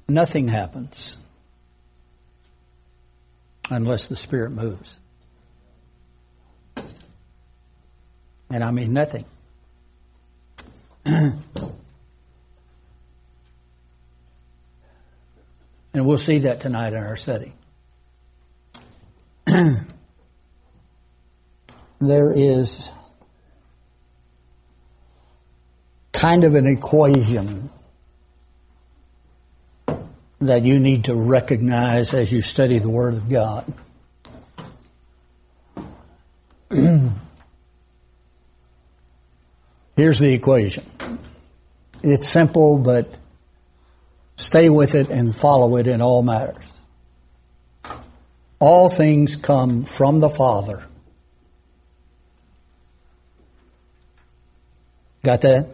nothing happens unless the Spirit moves. And I mean nothing. And we'll see that tonight in our study. There is kind of an equation that you need to recognize as you study the Word of God. Here's the equation. It's simple, but stay with it and follow it in all matters. All things come from the Father. Got that?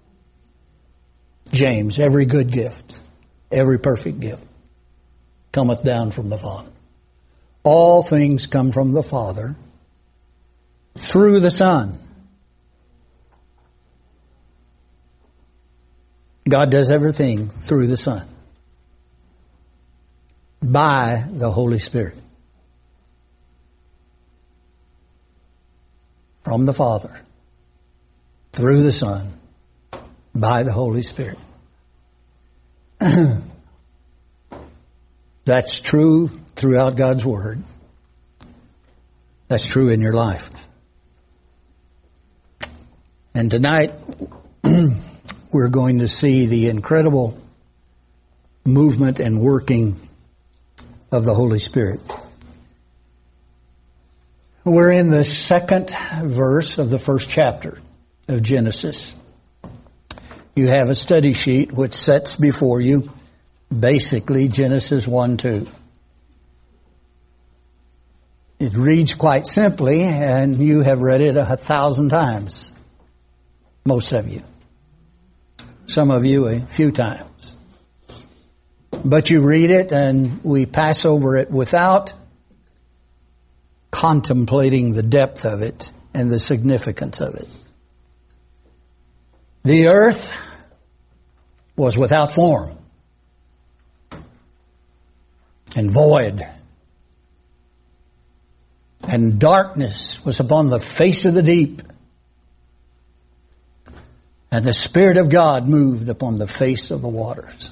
James, every good gift, every perfect gift cometh down from the Father. All things come from the Father through the Son. God does everything through the Son by the Holy Spirit. From the Father, through the Son, by the Holy Spirit. That's true throughout God's Word. That's true in your life. And tonight, we're going to see the incredible movement and working of the Holy Spirit. We're in the second verse of the first chapter of Genesis. You have a study sheet which sets before you basically Genesis 1-2. It reads quite simply, and you have read it 1,000 times. Most of you. Some of you a few times. But you read it and we pass over it without contemplating the depth of it and the significance of it. The earth was without form and void, and darkness was upon the face of the deep, and the Spirit of God moved upon the face of the waters.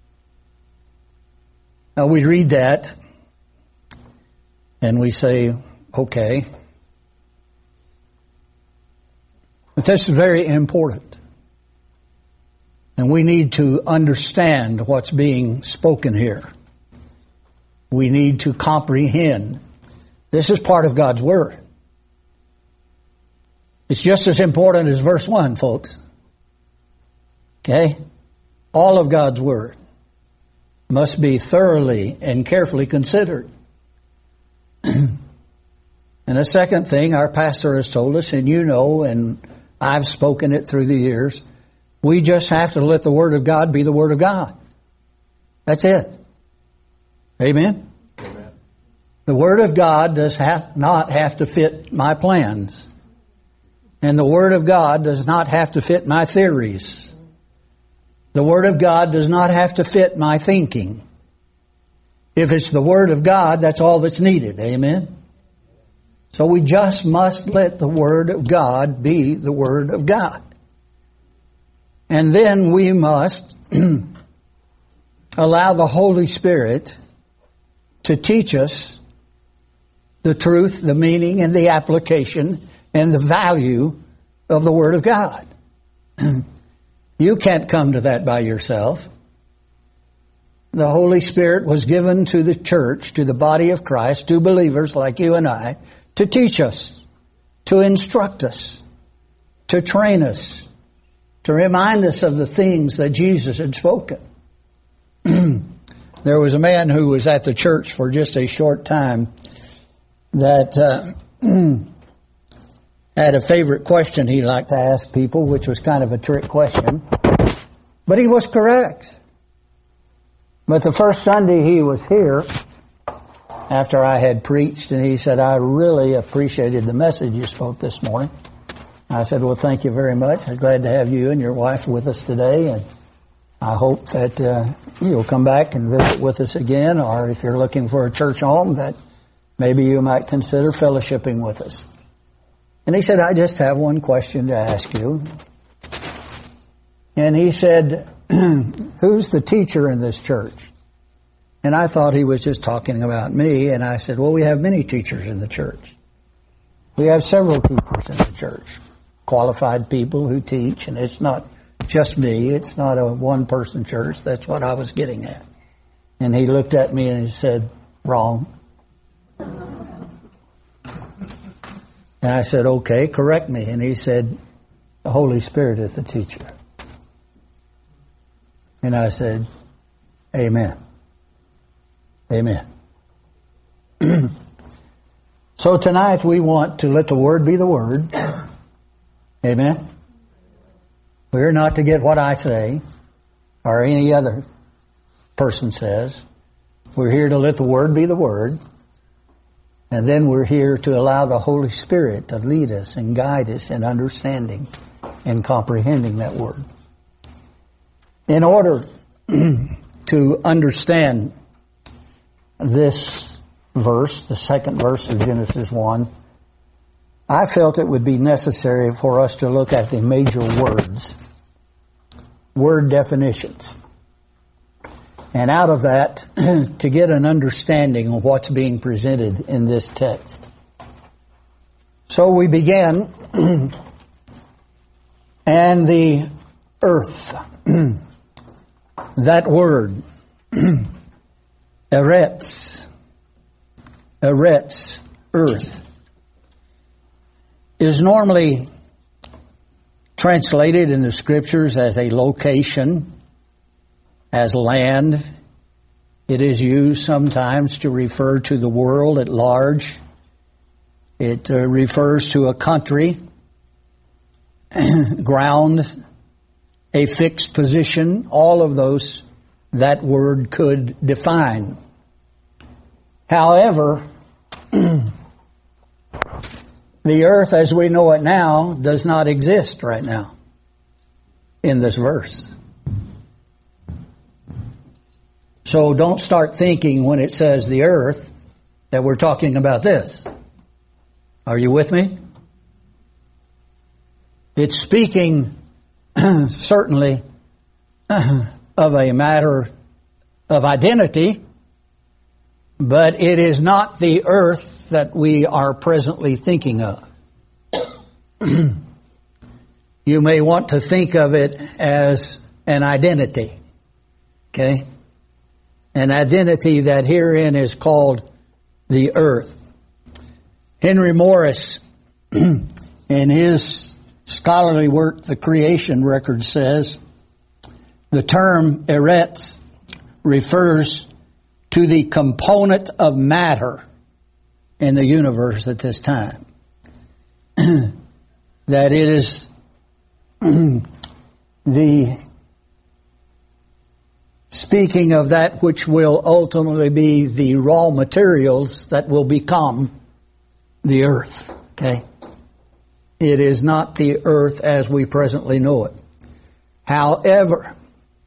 Now we read that and we say, okay. But this is very important. And we need to understand what's being spoken here. We need to comprehend. This is part of God's Word. It's just as important as verse 1, folks. Okay? All of God's Word must be thoroughly and carefully considered. And a second thing, our pastor has told us, and you know, and I've spoken it through the years, we just have to let the Word of God be the Word of God. That's it. Amen? Amen. The Word of God does not have to fit my plans. And the Word of God does not have to fit my theories. The Word of God does not have to fit my thinking. If it's the Word of God, that's all that's needed. Amen? So we just must let the Word of God be the Word of God. And then we must allow the Holy Spirit to teach us the truth, the meaning, and the application, and the value of the Word of God. You can't come to that by yourself. The Holy Spirit was given to the church, to the body of Christ, to believers like you and I, to teach us, to instruct us, to train us, to remind us of the things that Jesus had spoken. There was a man who was at the church for just a short time that had a favorite question he liked to ask people, which was kind of a trick question. But he was correct. But the first Sunday he was here, after I had preached, and he said, I really appreciated the message you spoke this morning. I said, well, thank you very much. I'm glad to have you and your wife with us today. And I hope that you'll come back and visit with us again, or if you're looking for a church home, that maybe you might consider fellowshipping with us. And he said, I just have one question to ask you. And he said, who's the teacher in this church? And I thought he was just talking about me, and I said, well, we have many teachers in the church. We have several teachers in the church, qualified people who teach, and it's not just me. It's not a one-person church. That's what I was getting at. And he looked at me and he said, wrong. And I said, okay, correct me. And he said, the Holy Spirit is the teacher. And I said, amen. Amen. So tonight we want to let the Word be the Word. Amen. We're not to get what I say or any other person says. We're here to let the Word be the Word. And then we're here to allow the Holy Spirit to lead us and guide us in understanding and comprehending that Word. In order to understand this verse, the second verse of Genesis 1, I felt it would be necessary for us to look at the major words, word definitions. And out of that, to get an understanding of what's being presented in this text. So we began, and the earth, that word, eretz, earth, is normally translated in the Scriptures as a location, as land. It is used sometimes to refer to the world at large. It refers to a country, ground, a fixed position. All of those that word could define. However, the earth as we know it now does not exist right now in this verse. So don't start thinking when it says the earth that we're talking about this. Are you with me? It's speaking certainly of a matter of identity, but it is not the earth that we are presently thinking of. You may want to think of it as an identity. Okay? An identity that herein is called the earth. Henry Morris, in his scholarly work, The Creation Record, says, the term eretz refers to the component of matter in the universe at this time. That it is the speaking of that which will ultimately be the raw materials that will become the earth. Okay? It is not the earth as we presently know it. However,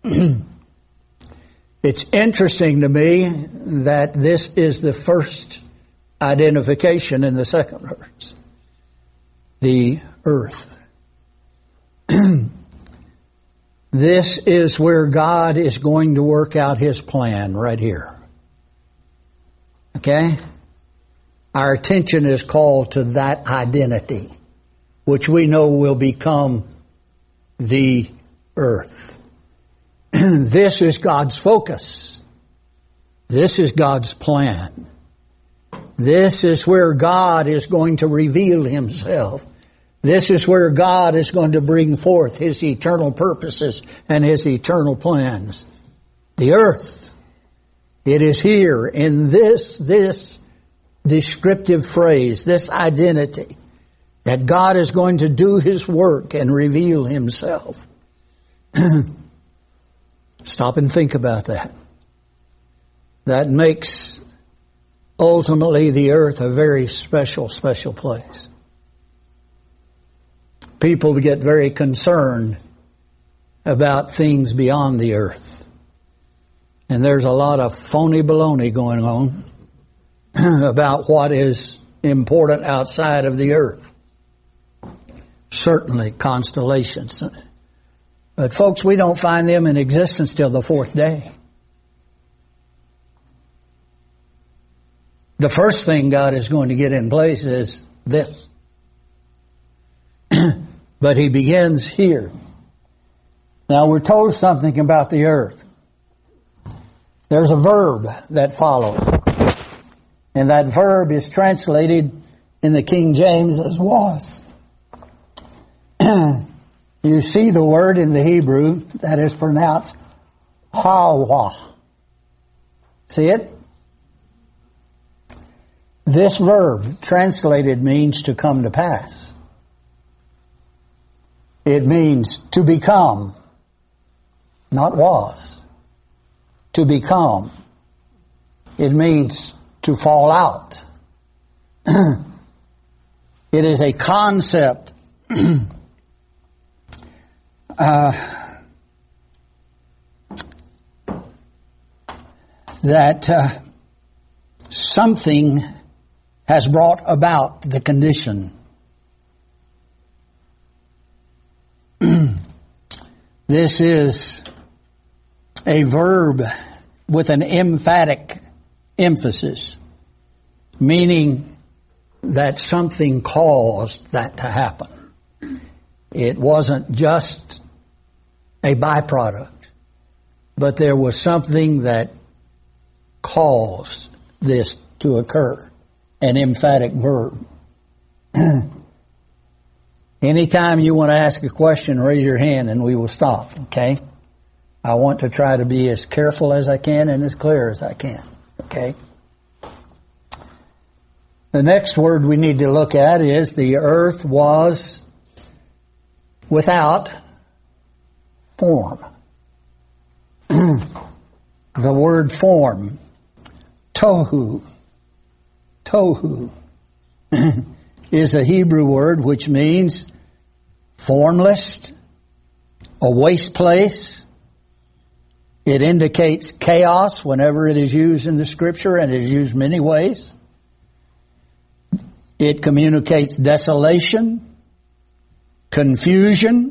it's interesting to me that this is the first identification in the second verse. The earth. This is where God is going to work out His plan right here. Okay? Our attention is called to that identity, which we know will become the earth. This is God's focus. This is God's plan. This is where God is going to reveal Himself. This is where God is going to bring forth His eternal purposes and His eternal plans. The earth. It is here in this descriptive phrase, this identity, that God is going to do His work and reveal Himself. Stop and think about that. That makes ultimately the earth a very special, special place. People get very concerned about things beyond the earth. And there's a lot of phony baloney going on about what is important outside of the earth. Certainly constellations. But folks, we don't find them in existence till the fourth day. The first thing God is going to get in place is this. But He begins here. Now we're told something about the earth. There's a verb that follows. And that verb is translated in the King James as was. You see the word in the Hebrew that is pronounced hawa. See it? This verb translated means to come to pass. It means to become, not was. To become. It means to fall out. It is a concept that something has brought about the condition. This is a verb with an emphatic emphasis, meaning that something caused that to happen. It wasn't just a byproduct, but there was something that caused this to occur. An emphatic verb. Anytime you want to ask a question, raise your hand and we will stop, okay? I want to try to be as careful as I can and as clear as I can, okay? The next word we need to look at is the earth was without form. The word form, tohu. Tohu is a Hebrew word which means formless, a waste place. It indicates chaos whenever it is used in the Scripture, and it is used many ways. It communicates desolation, confusion.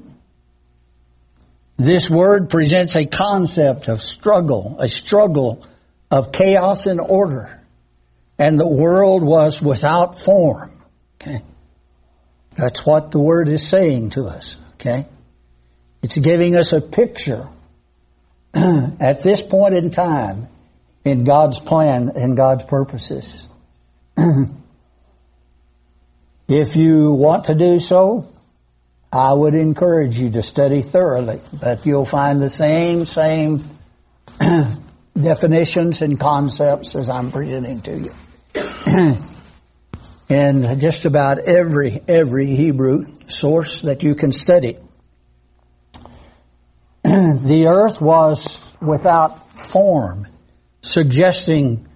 This word presents a concept of struggle, a struggle of chaos and order. And the world was without form. Okay? That's what the word is saying to us. Okay? It's giving us a picture at this point in time in God's plan and God's purposes. If you want to do so, I would encourage you to study thoroughly. But you'll find the same definitions and concepts as I'm presenting to you. And just about every Hebrew source that you can study. The earth was without form, suggesting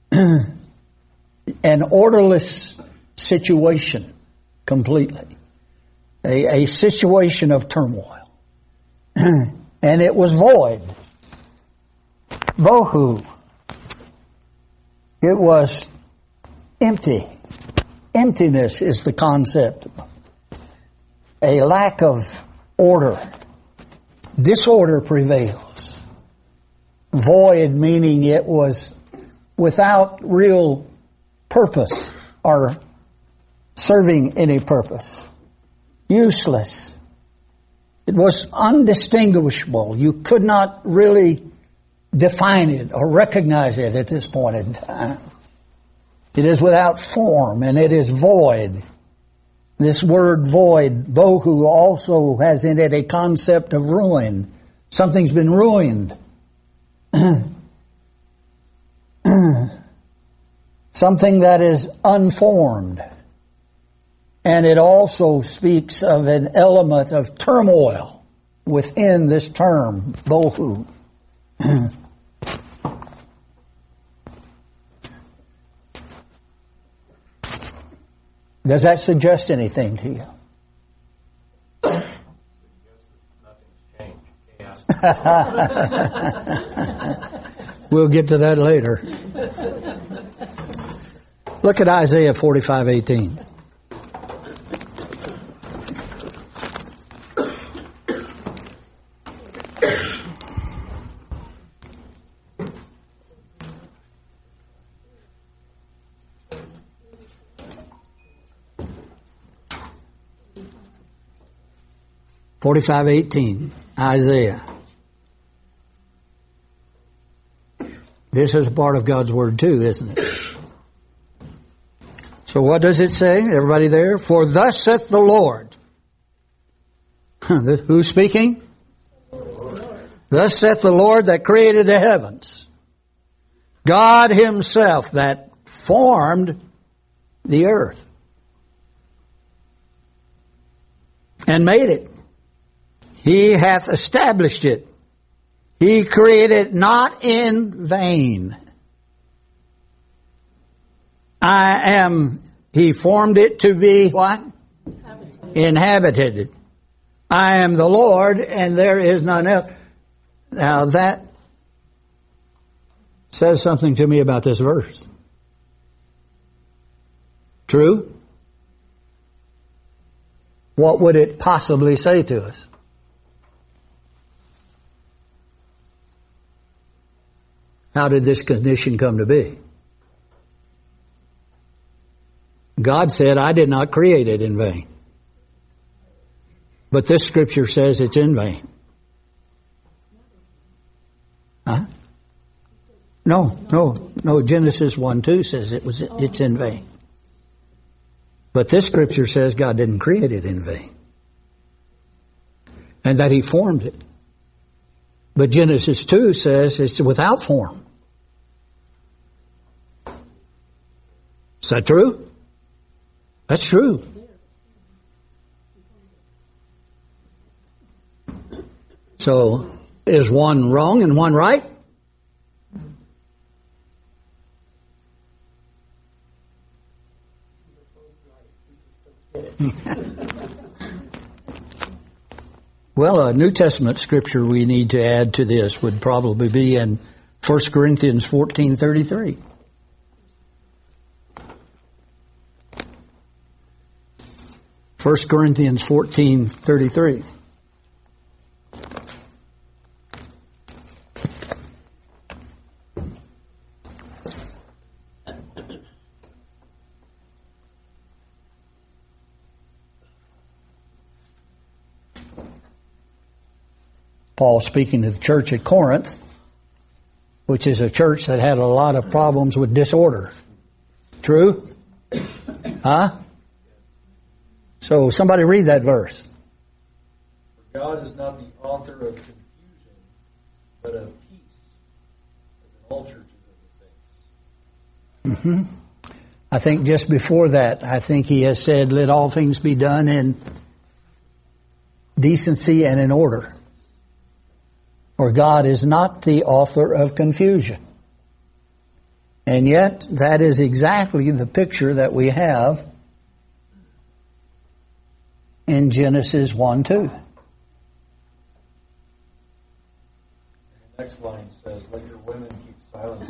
an orderless situation completely. A situation of turmoil. And it was void. Bohu. It was empty. Emptiness is the concept. A lack of order. Disorder prevails. Void meaning it was without real purpose or serving any purpose. Useless. It was undistinguishable. You could not really define it or recognize it at this point in time. It is without form and it is void. This word void, bohu, also has in it a concept of ruin. Something's been ruined. Something that is unformed. And it also speaks of an element of turmoil within this term, bohu. Does that suggest anything to you? Nothing's changed. We'll get to that later. Look at Isaiah 45:18. Isaiah. This is part of God's Word too, isn't it? So what does it say? Everybody there? For thus saith the Lord. Who's speaking? Thus saith the Lord that created the heavens. God Himself that formed the earth and made it. He hath established it. He created it not in vain. He formed it to be what? Inhabited. I am the Lord and there is none else. Now that says something to me about this verse. True? What would it possibly say to us? How did this condition come to be? God said, I did not create it in vain. But this scripture says it's in vain. Huh? No. Genesis 1:2 says it's in vain. But this scripture says God didn't create it in vain. And that He formed it. But Genesis 2 says it's without form. Is that true? That's true. So, is one wrong and one right? Well, a New Testament scripture we need to add to this would probably be in 1 Corinthians 14:33. First Corinthians 14:33. Paul speaking to the church at Corinth, which is a church that had a lot of problems with disorder. True? Huh? So somebody read that verse. For God is not the author of confusion, but of peace, as in all churches of the saints. I think just before that, I think he has said, let all things be done in decency and in order. For God is not the author of confusion. And yet, that is exactly the picture that we have in Genesis 1:2. The next line says, let your women keep silence.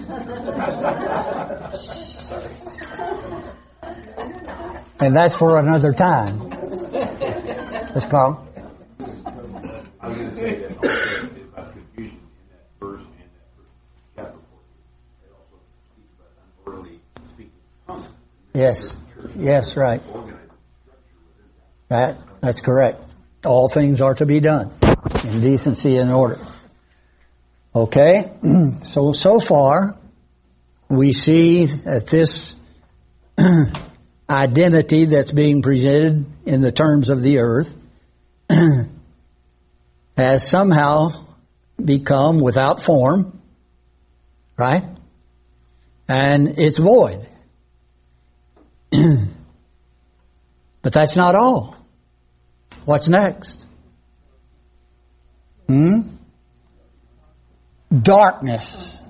And that's for another time. Let's call. I was going to say that also about confusion in that verse and that first chapter 14. It also speaks about unworldly speaking tongues. Yes, right. That's correct. All things are to be done in decency and order. Okay? So far, we see that this identity that's being presented in the terms of the earth has somehow become without form, right? And it's void. But that's not all. What's next? Darkness.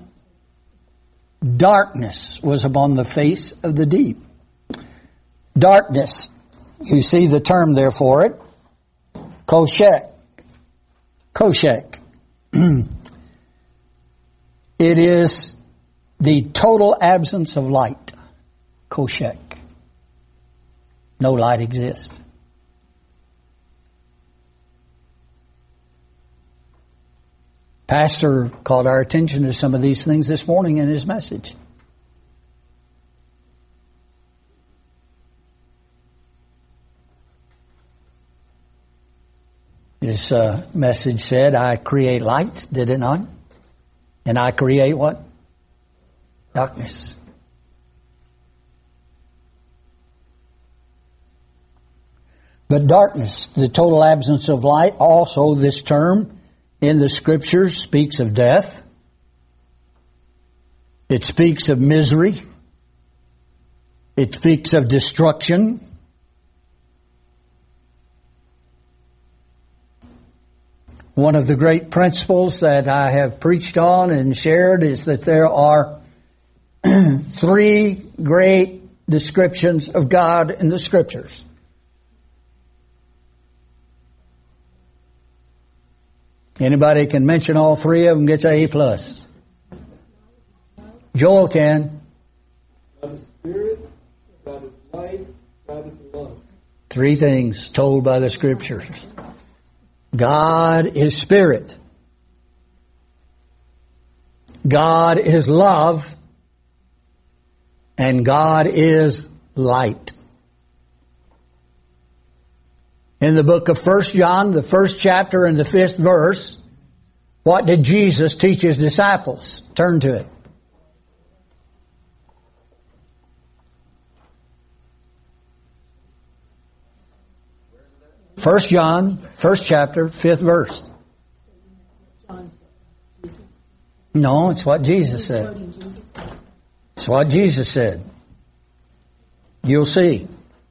Darkness was upon the face of the deep. Darkness. You see the term there for it. Koshek. It is the total absence of light. Koshek. No light exists. Pastor called our attention to some of these things this morning in his message. His message said, I create light, did it not? And I create what? Darkness. But darkness, the total absence of light, also this term in the Scriptures speaks of death. It speaks of misery. It speaks of destruction. One of the great principles that I have preached on and shared is that there are three great descriptions of God in the Scriptures. Anybody can mention all three of them gets an A+. Joel can. God is spirit, God is light, God is love. Three things told by the Scriptures. God is spirit. God is love. And God is light. In the book of 1 John, the 1st chapter and the 5th verse, what did Jesus teach His disciples? Turn to it. First John, 1st chapter, 5th verse. No, it's what Jesus said. It's what Jesus said. You'll see.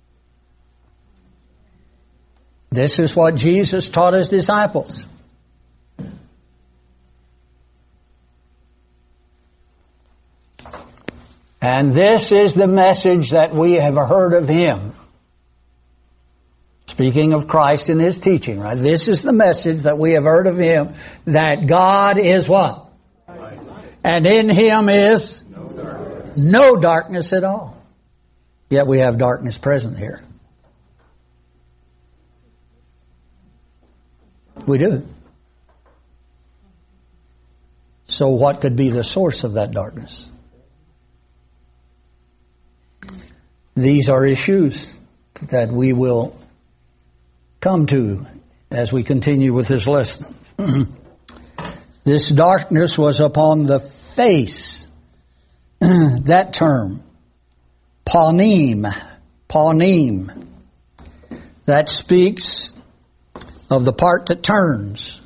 This is what Jesus taught His disciples. And this is the message that we have heard of Him. Speaking of Christ and His teaching, right? This is the message that we have heard of Him, that God is what? And in Him is no darkness at all. Yet we have darkness present here. We do. So what could be the source of that darkness? These are issues that we will come to as we continue with this lesson. This darkness was upon the face. That term, panim, that speaks of the part that turns,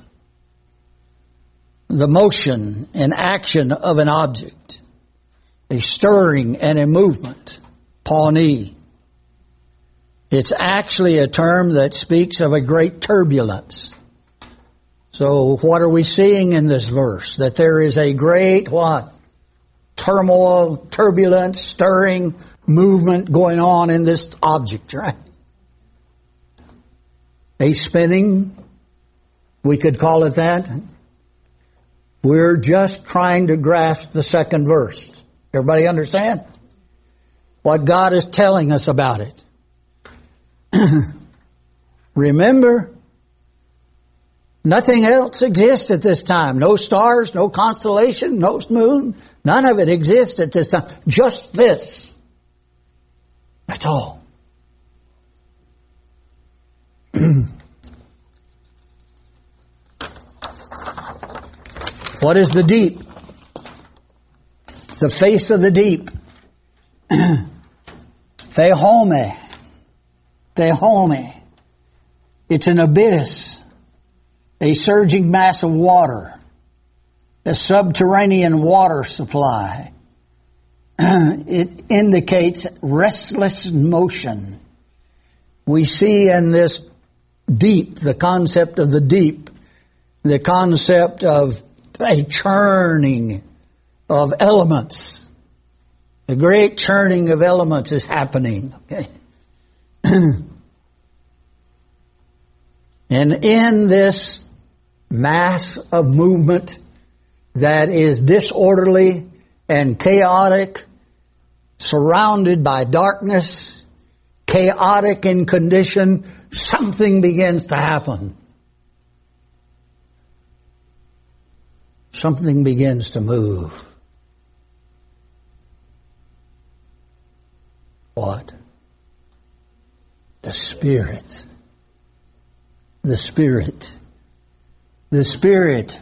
the motion and action of an object, a stirring and a movement, pauni. It's actually a term that speaks of a great turbulence. So what are we seeing in this verse? That there is a great what? Turmoil, turbulence, stirring, movement going on in this object, right? A spinning, we could call it that. We're just trying to grasp the second verse. Everybody understand? What God is telling us about it. Remember, nothing else exists at this time. No stars, no constellation, no moon. None of it exists at this time. Just this. That's all. What is the deep? The face of the deep. Theome. It's an abyss, a surging mass of water, a subterranean water supply. It indicates restless motion. We see in this deep, the concept of the deep, the concept of a churning of elements. A great churning of elements is happening. Okay? And in this mass of movement that is disorderly and chaotic, surrounded by darkness, chaotic in condition, something begins to happen. Something begins to move. What? The Spirit. The Spirit. The Spirit.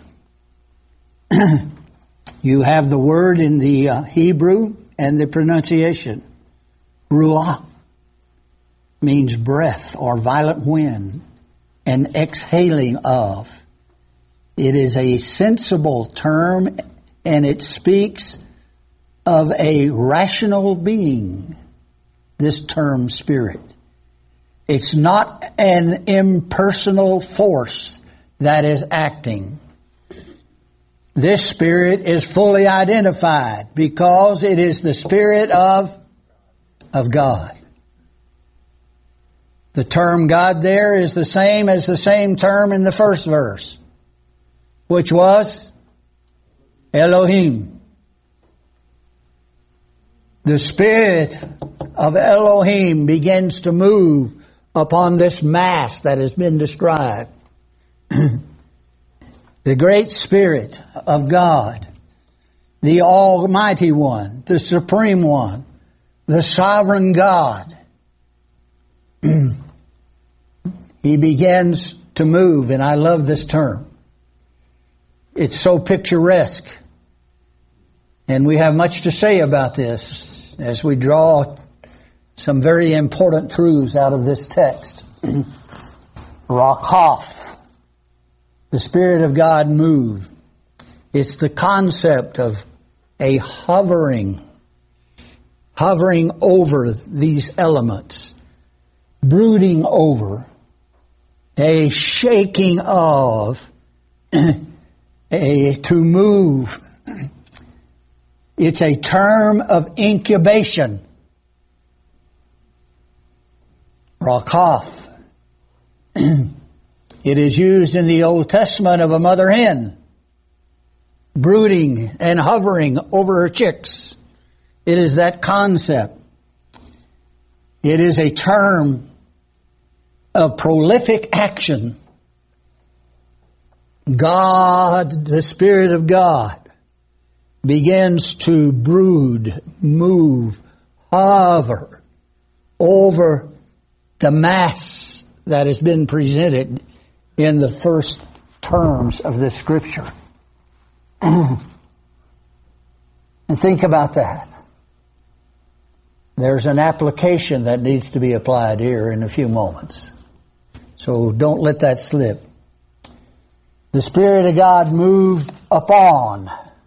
You have the word in the Hebrew and the pronunciation. Ruach means breath or violent wind, an exhaling of. It is a sensible term, and it speaks of a rational being, this term spirit. It's not an impersonal force that is acting. This Spirit is fully identified because it is the Spirit of God. The term God there is the same as the same term in the first verse, which was Elohim. The Spirit of Elohim begins to move upon this mass that has been described. The great Spirit of God, the Almighty One, the Supreme One, the Sovereign God. He begins to move, and I love this term. It's so picturesque. And we have much to say about this as we draw some very important truths out of this text. Rakaf. The Spirit of God moved. It's the concept of a hovering over these elements, brooding over, a shaking of, to move. It's a term of incubation. Rakaf. It is used in the Old Testament of a mother hen, brooding and hovering over her chicks. It is that concept. It is a term of prolific action. God, the Spirit of God, begins to brood, move, hover over the mass that has been presented in the first terms of this scripture. And think about that. There's an application that needs to be applied here in a few moments. So don't let that slip. The Spirit of God moved upon.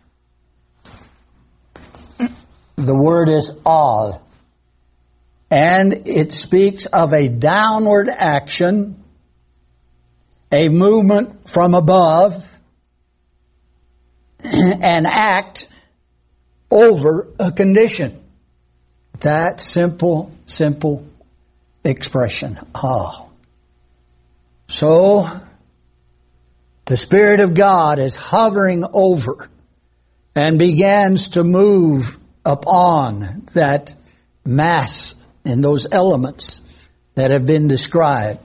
The word is al. And it speaks of a downward action, a movement from above, an act over a condition. That simple expression. So, the Spirit of God is hovering over and begins to move upon that mass and those elements that have been described.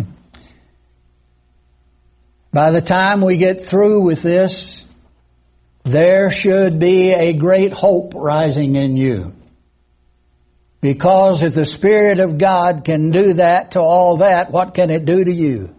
By the time we get through with this, there should be a great hope rising in you. Because if the Spirit of God can do that to all that, what can it do to you?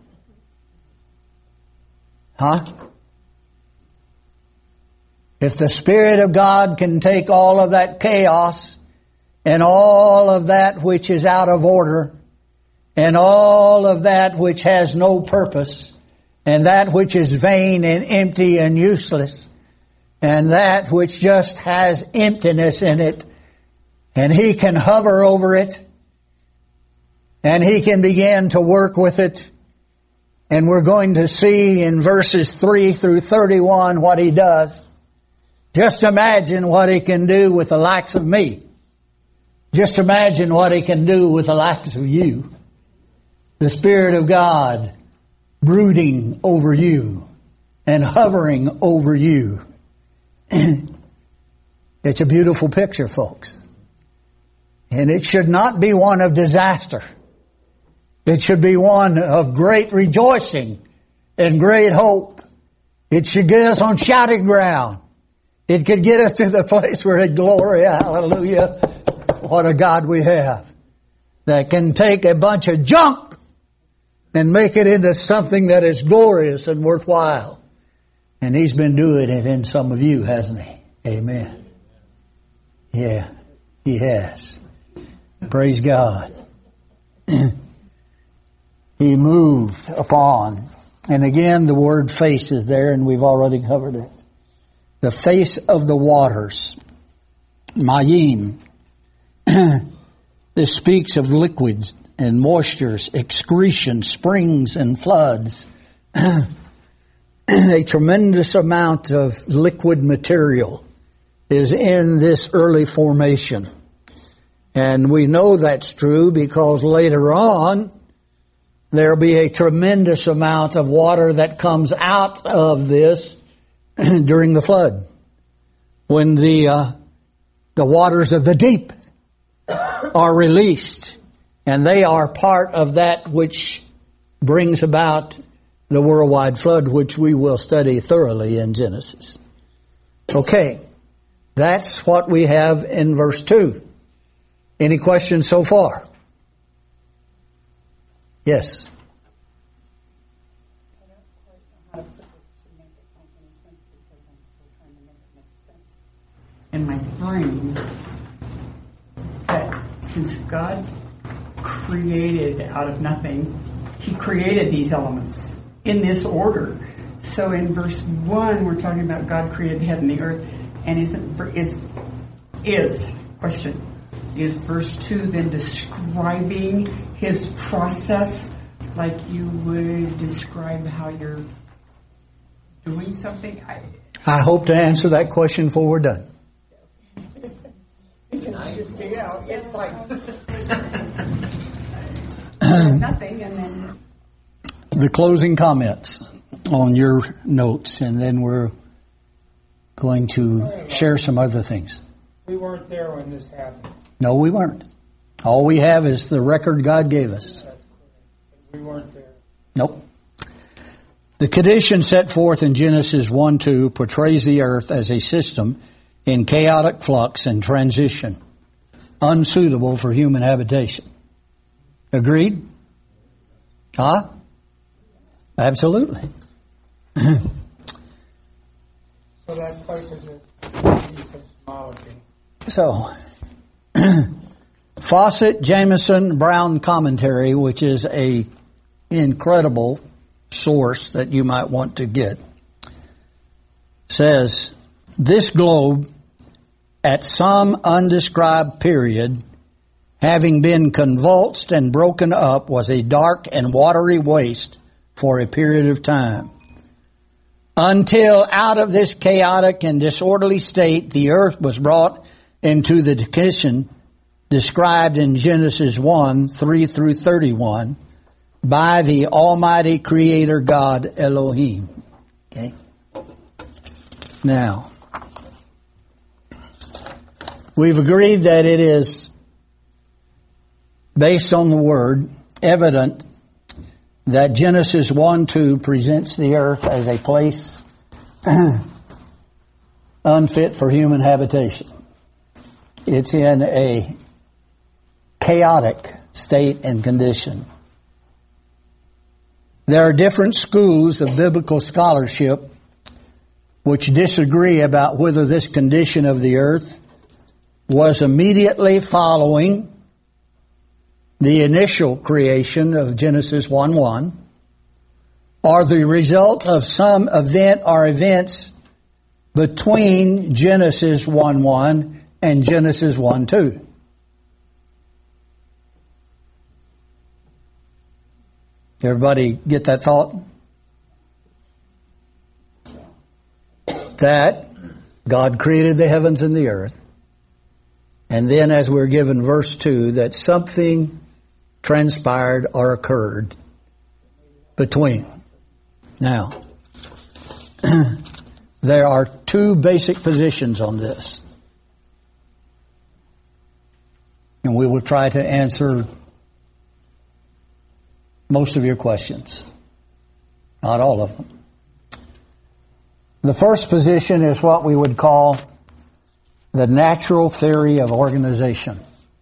If the Spirit of God can take all of that chaos and all of that which is out of order and all of that which has no purpose and that which is vain and empty and useless and that which just has emptiness in it, and He can hover over it and He can begin to work with it. And we're going to see in verses 3 through 31 what He does. Just imagine what He can do with the likes of me. Just imagine what He can do with the likes of you. The Spirit of God brooding over you. and hovering over you. It's a beautiful picture, folks. And it should not be one of disaster. It should be one of great rejoicing and great hope. It should get us on shouting ground. It could get us to the place where it glory, hallelujah. What a God we have that can take a bunch of junk and make it into something that is glorious and worthwhile. And He's been doing it in some of you, hasn't He? Amen. Yeah, He has. Praise God. He moved upon. And again, the word face is there, and we've already covered it. The face of the waters. Mayim. This speaks of liquids and moistures, excretion, springs and floods. A tremendous amount of liquid material is in this early formation. And we know that's true because later on, there'll be a tremendous amount of water that comes out of this during the flood. When the waters of the deep are released, and they are part of that which brings about the worldwide flood, which we will study thoroughly in Genesis. Okay, that's what we have in verse 2. Any questions so far? Yes. I don't quite know how to put this to make it make any sense because I'm still trying to make it make sense in my brain that since God created out of nothing, He created these elements in this order. So in verse 1, we're talking about God created the heaven and the earth, and is verse 2 then describing His process like you would describe how you're doing something? I hope to answer that question before we're done. Just, it's like nothing, and then The closing comments on your notes, and then we're going to share some other things. We weren't there when this happened. No, we weren't. All we have is the record God gave us. That's correct. We weren't there. Nope. The condition set forth in Genesis 1:2 portrays the earth as a system in chaotic flux and transition, unsuitable for human habitation. Agreed? Huh? Absolutely. So that places it in seismology. So, Fawcett, Jameson, Brown commentary, which is a incredible source that you might want to get, says, this globe, at some undescribed period, having been convulsed and broken up, was a dark and watery waste for a period of time. Until out of this chaotic and disorderly state, the earth was brought into the condition described in Genesis 1:3-31 by the Almighty Creator God Elohim. Okay. Now, we've agreed that it is, based on the Word, evident that Genesis 1:2 presents the earth as a place unfit for human habitation. It's in a chaotic state and condition. There are different schools of biblical scholarship which disagree about whether this condition of the earth was immediately following the initial creation of Genesis 1:1, or the result of some event or events between Genesis 1:1 and Genesis 1:2. Everybody get that thought? That God created the heavens and the earth. And then as we're given verse 2, that something transpired or occurred between. Now, there are two basic positions on this. And we will try to answer most of your questions. Not all of them. The first position is what we would call the natural theory of organization.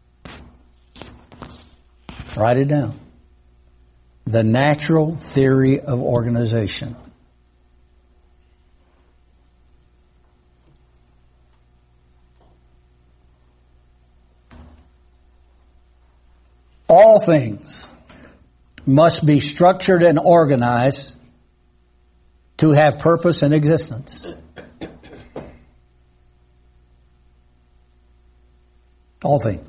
Write it down. The natural theory of organization. All things must be structured and organized to have purpose and existence. All things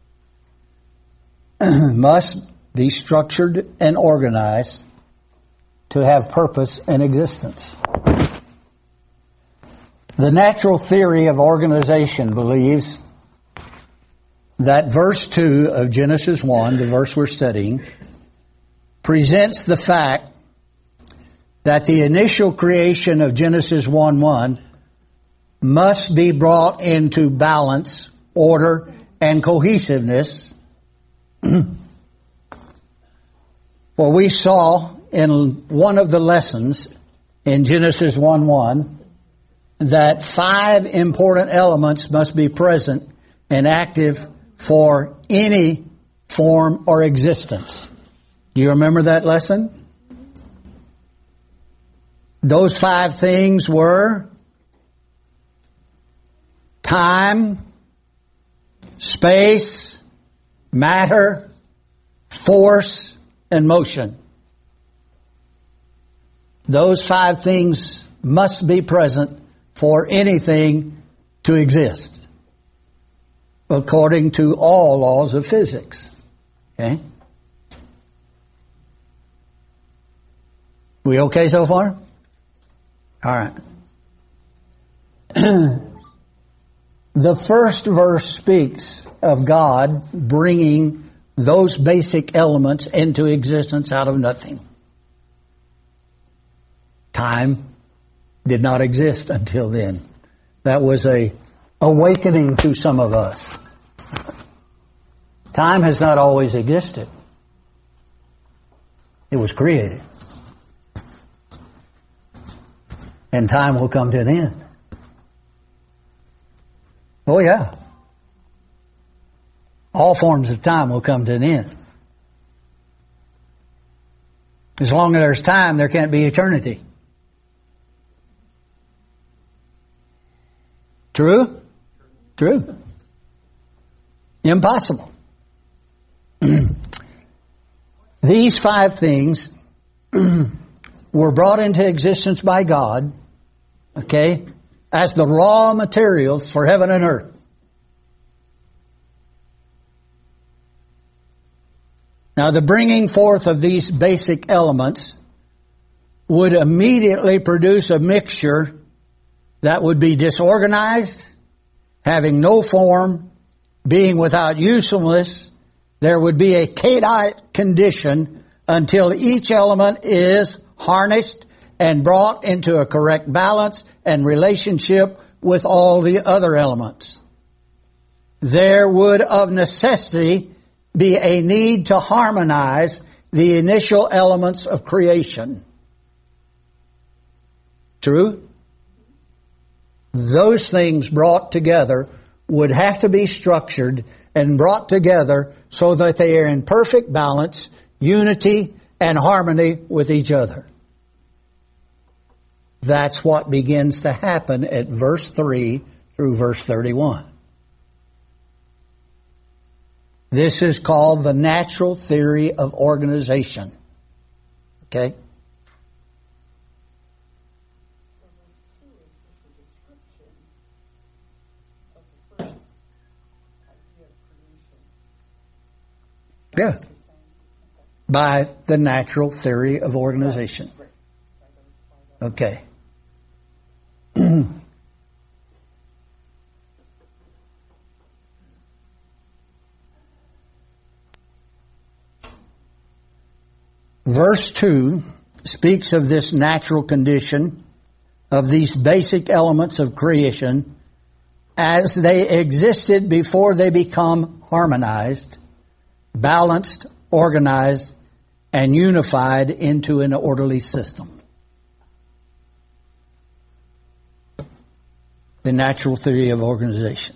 must be structured and organized to have purpose and existence. The natural theory of organization believes that verse 2 of Genesis 1, the verse we're studying, presents the fact that the initial creation of Genesis 1:1 must be brought into balance, order, and cohesiveness. For we saw in one of the lessons in Genesis 1:1 that 5 important elements must be present and active for any form or existence. Do you remember that lesson? Those 5 things were time, space, matter, force, and motion. Those 5 things must be present for anything to exist, according to all laws of physics. Okay? We okay so far? All right. The first verse speaks of God bringing those basic elements into existence out of nothing. Time did not exist until then. That was a awakening to some of us. Time has not always existed. It was created. And time will come to an end. Oh yeah. All forms of time will come to an end. As long as there's time, there can't be eternity. True? True. Impossible. These 5 things were brought into existence by God, okay, as the raw materials for heaven and earth. Now, the bringing forth of these basic elements would immediately produce a mixture that would be disorganized, having no form, being without usefulness. There would be a chaotic condition until each element is harnessed and brought into a correct balance and relationship with all the other elements. There would of necessity be a need to harmonize the initial elements of creation. True? Those things brought together would have to be structured and brought together so that they are in perfect balance, unity, and harmony with each other. That's what begins to happen at verse 3 through verse 31. This is called the natural theory of organization. Okay? Yeah. By the natural theory of organization. Okay. Verse 2 speaks of this natural condition of these basic elements of creation as they existed before they become harmonized, balanced, organized, and unified into an orderly system. The natural theory of organization.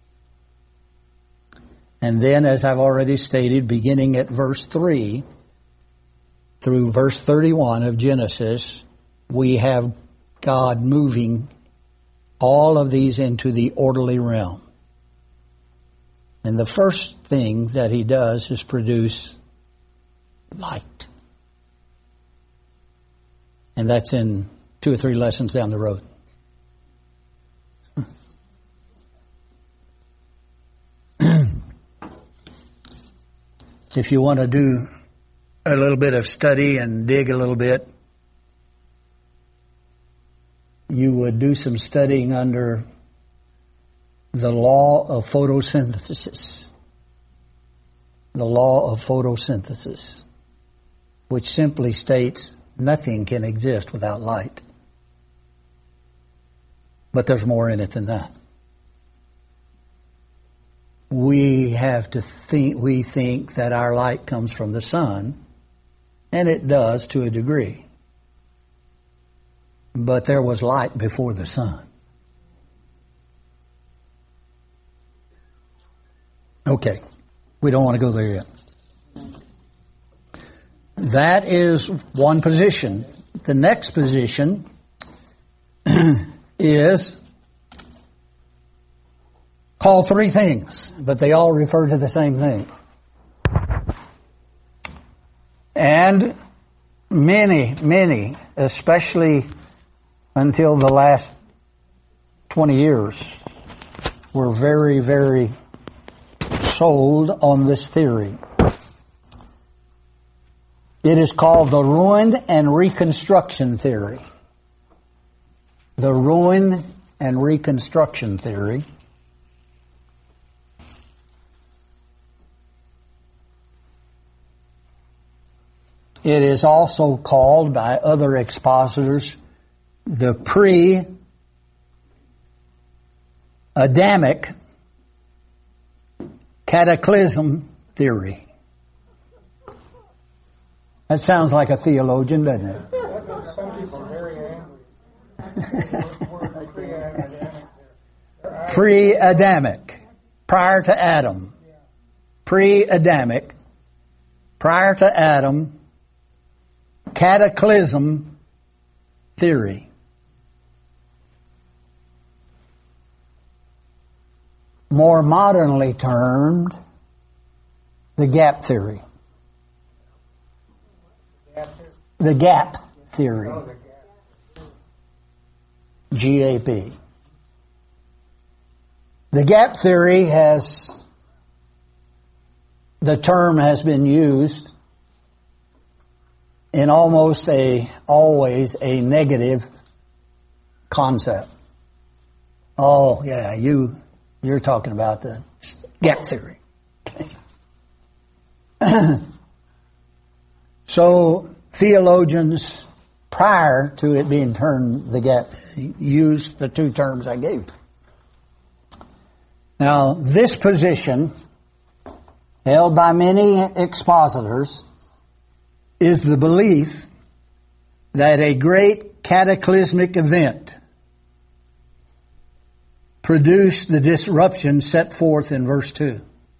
And then, as I've already stated, beginning at verse 3 through verse 31 of Genesis, we have God moving all of these into the orderly realm. And the first thing that he does is produce light. And that's in 2 or 3 lessons down the road. If you want to do a little bit of study and dig a little bit, you would do some studying under the law of photosynthesis. The law of photosynthesis, which simply states nothing can exist without light. But there's more in it than that. We think that our light comes from the sun, and it does to a degree. But there was light before the sun. Okay, we don't want to go there yet. That is one position. The next position is called 3 things, but they all refer to the same thing. And many, especially until the last 20 years, were very, very sold on this theory. It is called the ruin and reconstruction theory. The ruin and reconstruction theory. It is also called by other expositors the pre-Adamic cataclysm theory. That sounds like a theologian, doesn't it? Some people are very angry. Pre-Adamic, prior to Adam. Pre-Adamic, prior to Adam, cataclysm theory. More modernly termed, the gap theory. The gap theory. GAP. The gap theory the term has been used in always a negative concept. Oh, yeah, you're talking about the gap theory. So theologians, prior to it being termed the gap, used the 2 terms I gave. Now, this position, held by many expositors, is the belief that a great cataclysmic event produced the disruption set forth in verse 2.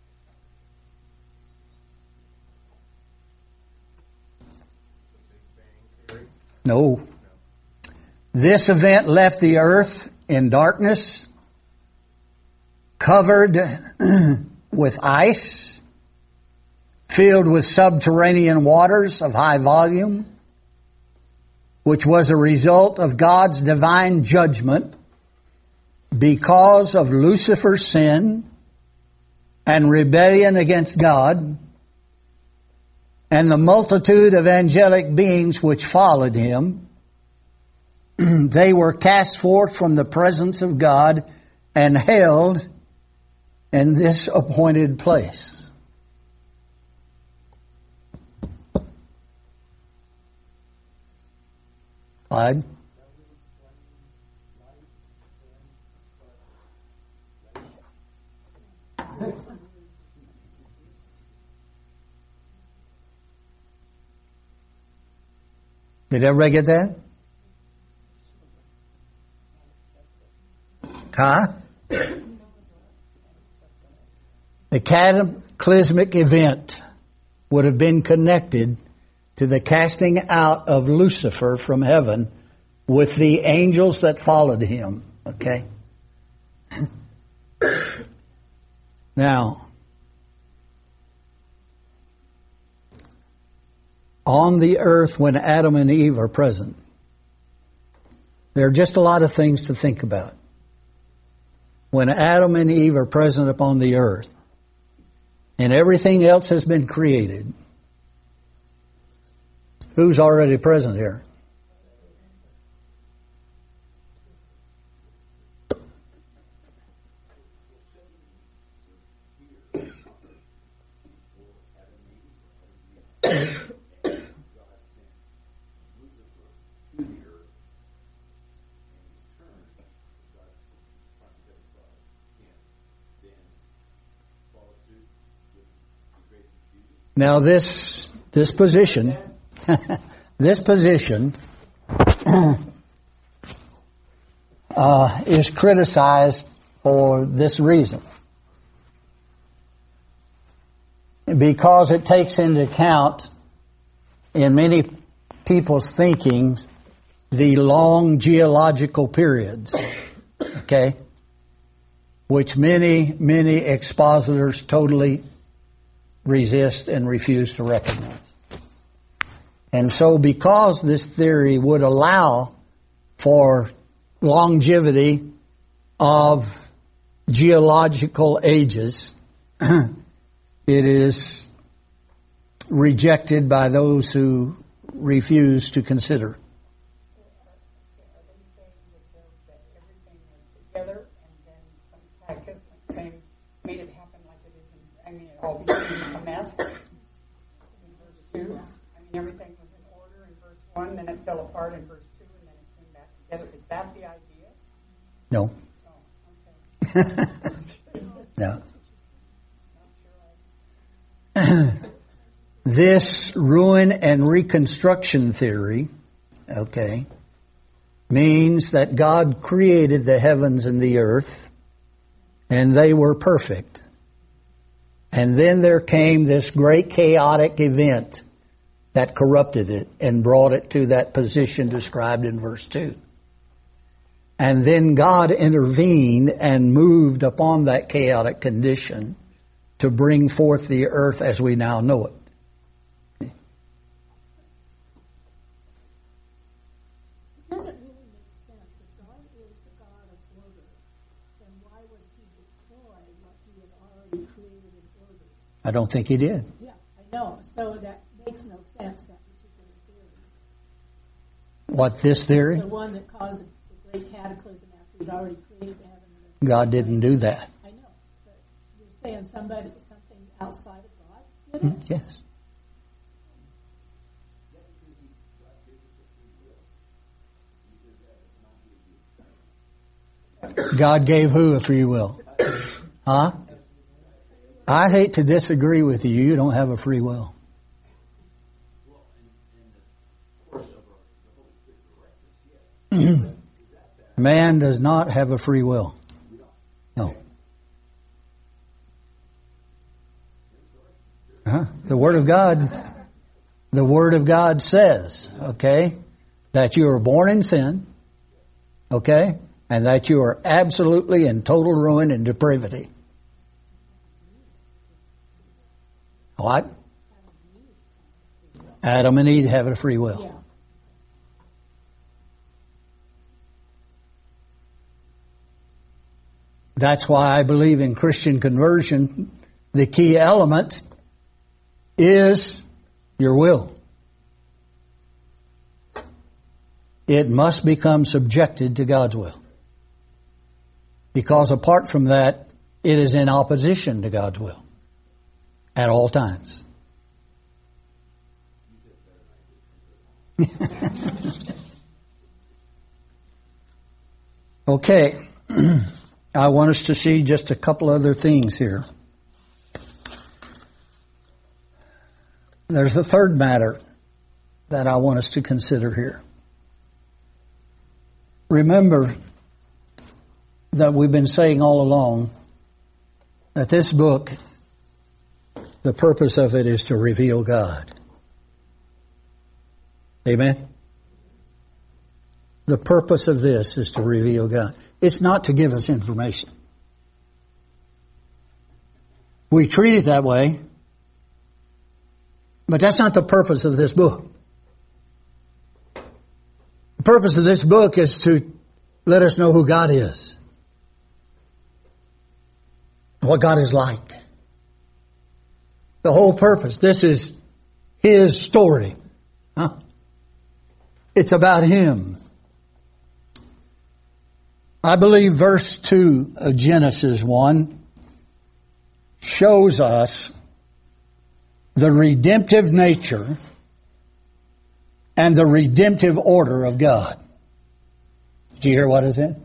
No. This event left the earth in darkness, covered with ice, filled with subterranean waters of high volume, which was a result of God's divine judgment because of Lucifer's sin and rebellion against God, and the multitude of angelic beings which followed him. They were cast forth from the presence of God and held in this appointed place. Clyde? Did everybody get that? Huh? The cataclysmic event would have been connected to the casting out of Lucifer from heaven with the angels that followed him. Okay? Now, on the earth when Adam and Eve are present, there are just a lot of things to think about. When Adam and Eve are present upon the earth, and everything else has been created, who's already present here? Now this position, this position is criticized for this reason. Because it takes into account, in many people's thinking, the long geological periods, okay, which many expositors totally resist and refuse to recognize. And so because this theory would allow for longevity of geological ages, it is rejected by those who refuse to consider. All became a mess in verse 2. I mean, everything was in order in verse 1, then it fell apart in verse 2, and then it came back together. Is that the idea? No. Oh, okay. No. This ruin and reconstruction theory, okay, means that God created the heavens and the earth, and they were perfect. And then there came this great chaotic event that corrupted it and brought it to that position described in verse 2. And then God intervened and moved upon that chaotic condition to bring forth the earth as we now know it. It doesn't really make sense. If God is the God of order, then why would he destroy what he had already created in order? I don't think he did. Yeah, I know. So that makes no sense, that particular theory. What, this theory? The one that caused the great cataclysm after he'd already created the heaven and earth. God didn't do that. I know. But you're saying something outside of God did it? Yes. God gave who a free will? Huh? I hate to disagree with you. You don't have a free will. Man does not have a free will. No. The Word of God says, okay, that you are born in sin, okay, and that you are absolutely in total ruin and depravity. What? Adam and Eve have a free will. Yeah. That's why I believe in Christian conversion, the key element is your will. It must become subjected to God's will. Because apart from that, it is in opposition to God's will at all times. Okay. I want us to see just a couple other things here. There's the third matter that I want us to consider here. Remember that we've been saying all along that this book, the purpose of it is to reveal God. Amen? The purpose of this is to reveal God. It's not to give us information. We treat it that way, but that's not the purpose of this book. The purpose of this book is to let us know who God is, what God is like. The whole purpose. This is His story. Huh? It's about Him. I believe verse 2 of Genesis 1 shows us the redemptive nature and the redemptive order of God. Did you hear what it said?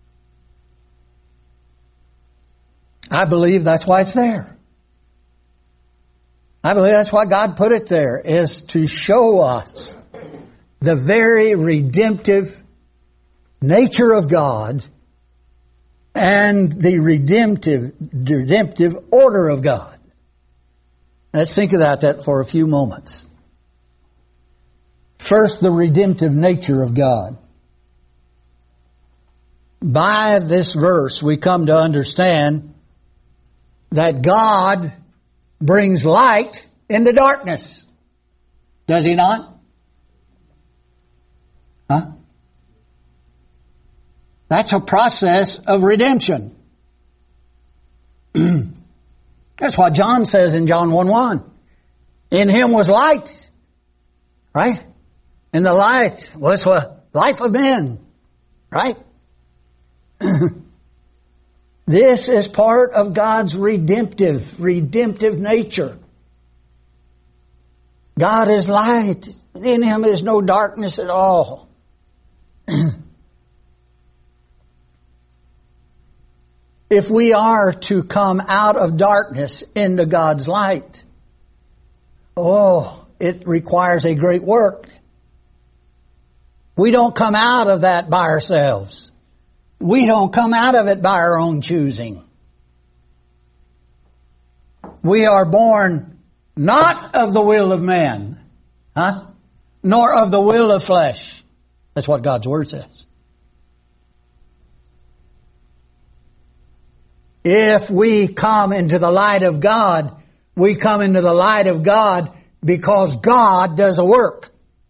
I believe that's why it's there. I believe that's why God put it there, is to show us the very redemptive nature of God and the redemptive order of God. Let's think about that for a few moments. First, the redemptive nature of God. By this verse, we come to understand that God brings light into darkness. Does He not? Huh? That's a process of redemption. That's what John says in John 1:1. In Him was light. Right? And the light was the life of men. Right? This is part of God's redemptive nature. God is light. In Him is no darkness at all. If we are to come out of darkness into God's light, it requires a great work. We don't come out of that by ourselves. We don't come out of it by our own choosing. We are born not of the will of man, nor of the will of flesh. That's what God's Word says. If we come into the light of God, we come into the light of God because God does a work.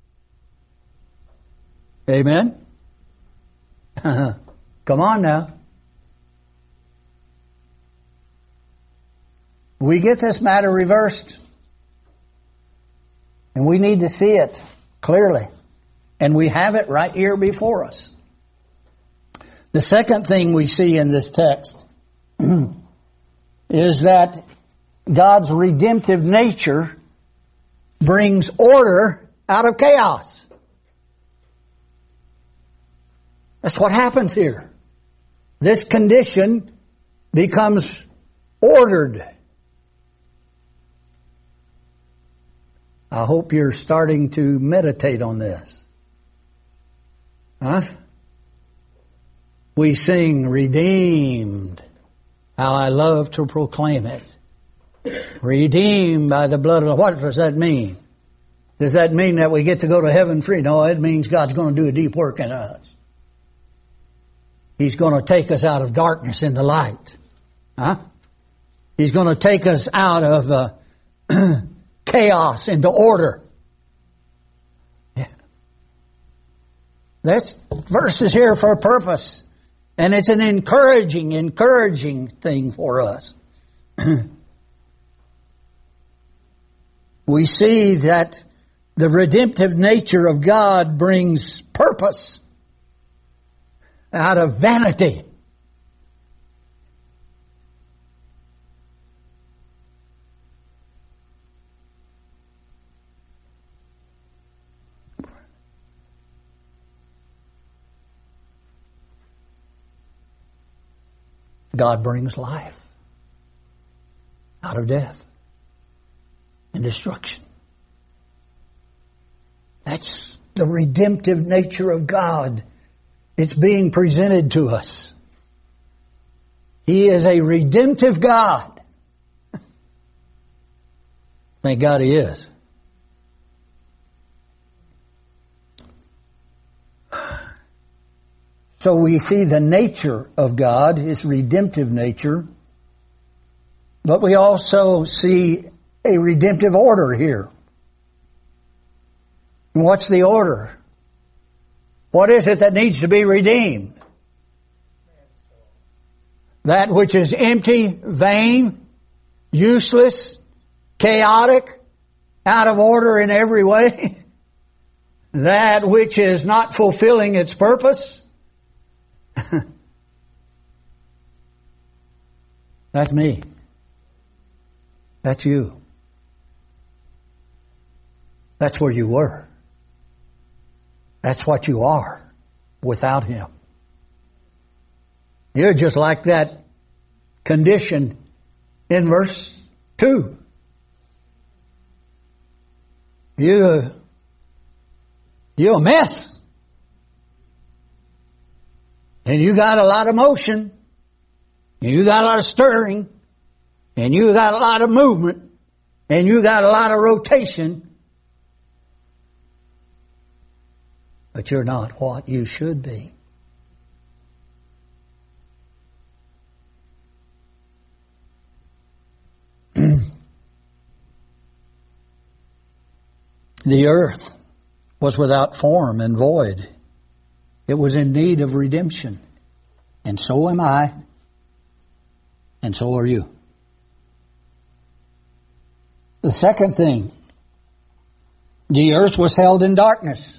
Amen? Come on now. We get this matter reversed. And we need to see it clearly. And we have it right here before us. The second thing we see in this text is that God's redemptive nature brings order out of chaos. That's what happens here. This condition becomes ordered. I hope you're starting to meditate on this. Huh? We sing redeemed. How I love to proclaim it. Redeemed by the blood of the... What does that mean? Does that mean that we get to go to heaven free? No, it means God's going to do a deep work in us. He's going to take us out of darkness into light. Huh? He's going to take us out of chaos into order. Yeah. That verse is here for a purpose. And it's an encouraging thing for us. We see that the redemptive nature of God brings purpose out of vanity. God brings life out of death and destruction. That's the redemptive nature of God. It's being presented to us. He is a redemptive God. Thank God He is. So we see the nature of God, His redemptive nature, but we also see a redemptive order here. And what's the order? What is it that needs to be redeemed? That which is empty, vain, useless, chaotic, out of order in every way. That which is not fulfilling its purpose. That's me. That's you. That's where you were. That's what you are without Him. You're just like that condition in verse 2. You're a mess. And you got a lot of motion. And you got a lot of stirring. And you got a lot of movement. And you got a lot of rotation. But you're not what you should be. The earth was without form and void. It was in need of redemption. And so am I. And so are you. The second thing, the earth was held in darkness.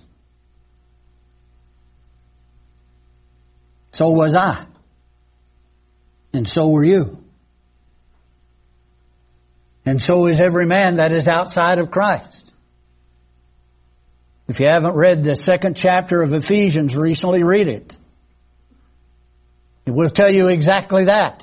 So was I. And so were you. And so is every man that is outside of Christ. If you haven't read the 2nd chapter of Ephesians recently, read it. It will tell you exactly that.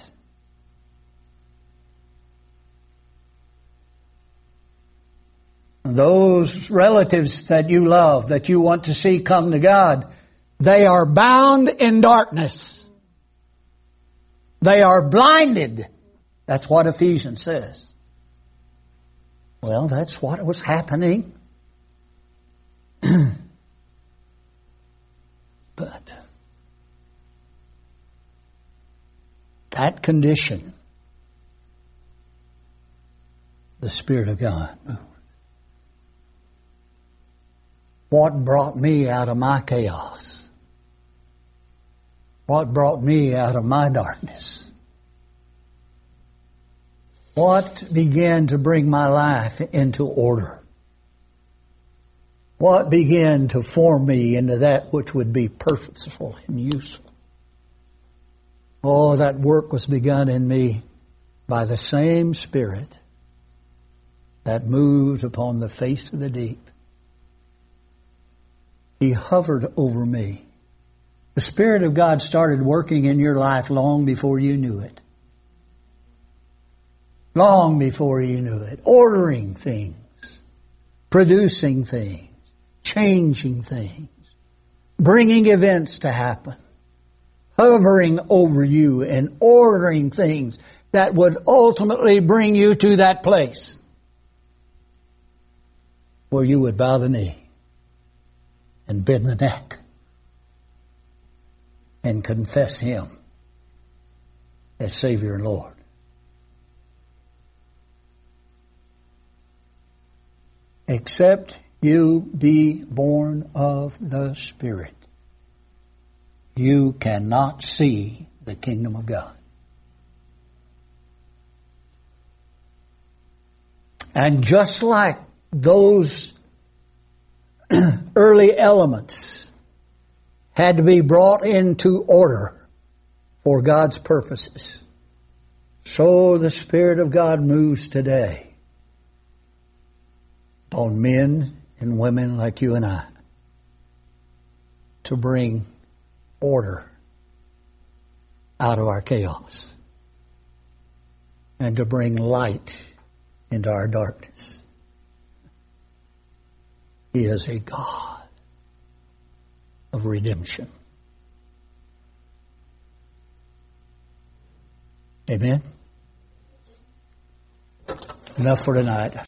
Those relatives that you love, that you want to see come to God, they are bound in darkness. They are blinded. That's what Ephesians says. Well, that's what was happening. But that condition, the Spirit of God moved. What brought me out of my chaos? What brought me out of my darkness? What began to bring my life into order? What began to form me into that which would be purposeful and useful? Oh, that work was begun in me by the same Spirit that moved upon the face of the deep. He hovered over me. The Spirit of God started working in your life long before you knew it. Long before you knew it. Ordering things. Producing things. Changing things. Bringing events to happen. Hovering over you and ordering things that would ultimately bring you to that place where you would bow the knee and bend the neck and confess Him as Savior and Lord. Except you be born of the Spirit, you cannot see the kingdom of God. And just like those early elements had to be brought into order for God's purposes, so the Spirit of God moves today on men and women like you and I to bring order out of our chaos and to bring light into our darkness. He is a God of redemption. Amen? Enough for tonight.